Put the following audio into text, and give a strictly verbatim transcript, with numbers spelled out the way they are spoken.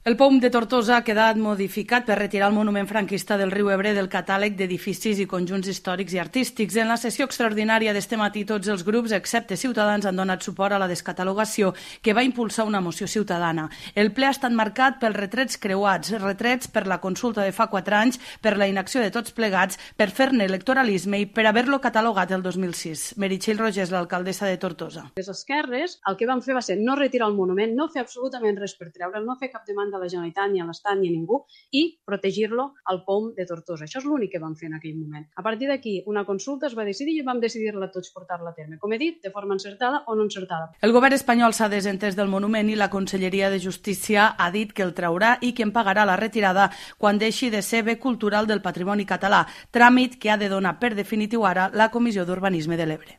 El P O M de Tortosa ha quedat modificat per retirar el monument franquista del riu Ebre del catàleg d'edificis i conjunts històrics i artístics. En la sessió extraordinària d'este matí, tots els grups, excepte Ciutadans, han donat suport a la descatalogació que va impulsar una moció ciutadana. El ple ha estat marcat pels retrets creuats, retrets per la consulta de fa quatre anys, per la inacció de tots plegats, per fer-ne electoralisme i per haver-lo catalogat el dos mil sis. Meritxell Rogers, l'alcaldessa de Tortosa. Les esquerres el que van fer va ser no retirar el monument, no fer absolutament res per treure'l, no fer cap demanda a la Generalitat, ni a l'Estat, ni a ningú, i protegir-lo al P O M de Tortosa. Això és l'únic que vam fer en aquell moment. A partir d'aquí, una consulta es va decidir i vam decidir-la tots portar-la a terme. Com he dit, de forma encertada o no encertada. El govern espanyol s'ha desentès del monument i la Conselleria de Justícia ha dit que el traurà i que en pagarà la retirada quan deixi de ser bé cultural del patrimoni català, tràmit que ha de donar per definitiu ara la Comissió d'Urbanisme de l'Ebre.